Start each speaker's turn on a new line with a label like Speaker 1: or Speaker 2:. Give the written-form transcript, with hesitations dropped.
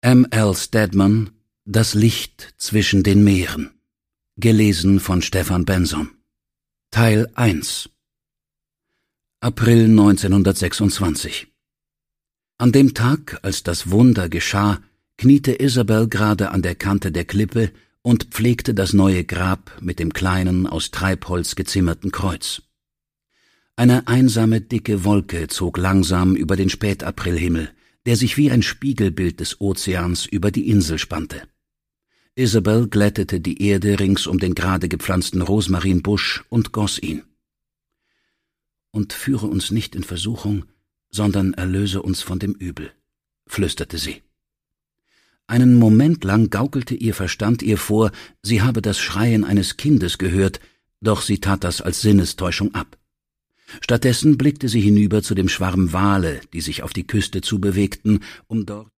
Speaker 1: M.L. Stedman, Das Licht zwischen den Meeren. Gelesen von Stefan Benson. Teil 1. April 1926. An dem Tag, als das Wunder geschah, kniete Isabel gerade an der Kante der Klippe und pflegte das neue Grab mit dem kleinen, aus Treibholz gezimmerten Kreuz. Eine einsame, dicke Wolke zog langsam über den Spätaprilhimmel, der sich wie ein Spiegelbild des Ozeans über die Insel spannte. Isabel glättete die Erde rings um den gerade gepflanzten Rosmarinbusch und goss ihn. »Und führe uns nicht in Versuchung, sondern erlöse uns von dem Übel«, flüsterte sie. Einen Moment lang gaukelte ihr Verstand ihr vor, sie habe das Schreien eines Kindes gehört, doch sie tat das als Sinnestäuschung ab. Stattdessen blickte sie hinüber zu dem Schwarm Wale, die sich auf die Küste zubewegten, um dort